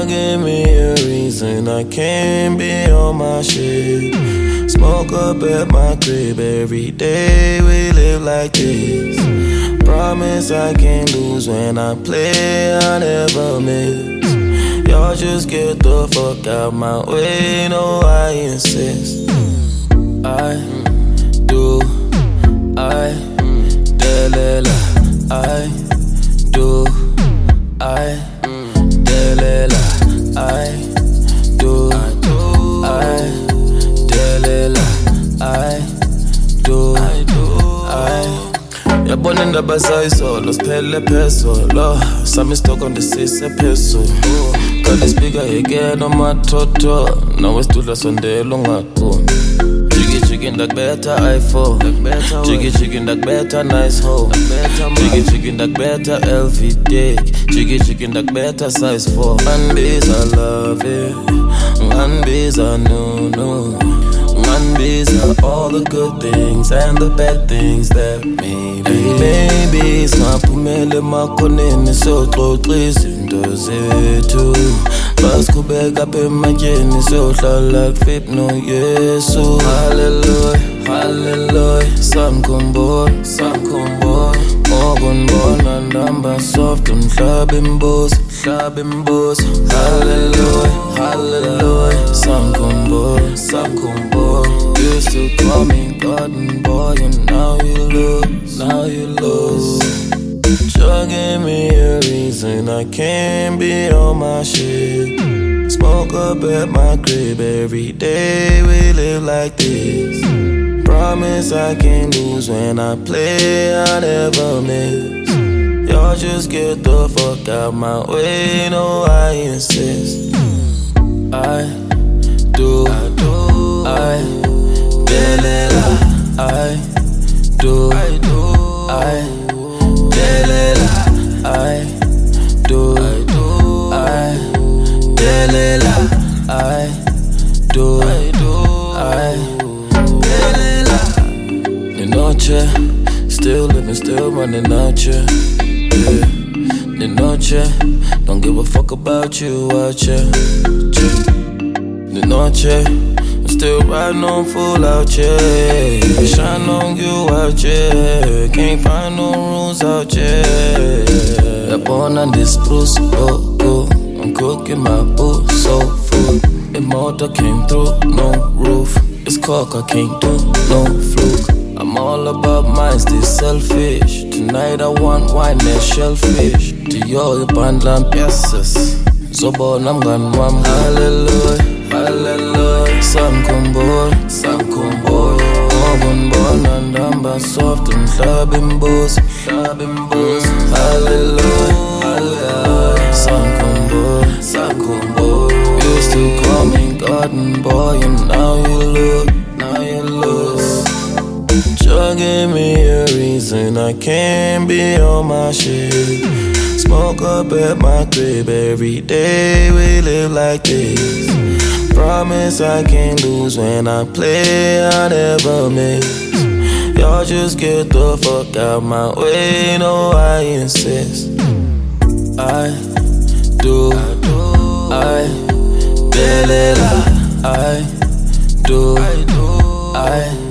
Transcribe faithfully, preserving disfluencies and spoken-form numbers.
Just give me a reason I can't be on my shit. Smoke up at my crib every day, we live like this. Promise I can't lose when I play, I never miss. Y'all just get the fuck out my way, no I insist. I do, I, delela, I do, I, delela, I do, I, delela, I do, I. Yabona indaba sayisolo siphele phezolo sami stock on the sisi phezulu Kali speaker again on my toto Nawe sidudla sondela ungaqondi Jiggy jiggy ndakubetha iPhone Jiggy jiggy ndakubetha nice hoe Jiggy jiggy ndakubetha L V dick Jiggy jiggy ndakubetha size four Nganbiza love it Nganbiza no no Nganbiza all the good things and the bad things that maybe Maybe singaphumele emakhoneni siyoxoxa izinto zethu Basiqhubeka apha ematyeni siyohlala kufip noYesu Hallelujah, hallelujah Samkhumbula, samkhumbula Okunibona ndihamba soft umhlaba imbuzo, mhlaba imbuzo Hallelujah, hallelujah Samkhumbula, samkhumbula Used to call me garden boy and now you lose, now you lose Just give me a reason I can't be on my shit Smoke up at my crib every day, we live like this Promise I can't lose when I play, I never miss Y'all just get the fuck out my way, no I insist I do, I do, I delela, I do, I do, I delela, I do, I do, I delela, I do, I do, I De noche, still living, still running out here. Yeah. De noche, don't give a fuck about you out here. De noche, I'm still riding on full out here. Shine on you out here. Can't find no rules out here. Up on this spruce, oh, oh. I'm cooking my boo, so full. The motor came through, no roof. It's cock, I can't do no fluke. I'm all about mine, still selfish. Tonight I want wine and shellfish. To your bandlan piezas. Zobo namgan wam. Hallelujah, hallelujah. Samkhumbula, samkhumbula. Okunibona ndihamba soft umhlaba imbuzo, umhlaba imbuzo. Hallelujah, hallelujah. Samkhumbula, samkhumbula. Used to call me garden boy and now you look, now you lose. Just give me a reason I can't be on my shit Smoke up at my crib every day, we live like this Promise I can't lose when I play, I never miss Y'all just get the fuck out my way, no I insist I do, I delela, I do, I